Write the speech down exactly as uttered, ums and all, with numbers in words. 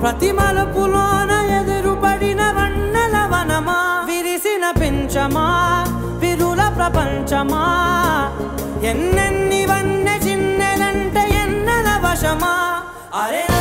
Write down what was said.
ప్రతి మలుపులోన ఎదురుపడిన వన్నెల వనమా విరిసిన పించమా విరుల ప్రపంచమా ఎన్నెన్ని వన్నె చిన్నెలంటే ఎన్నెల వశమా అరే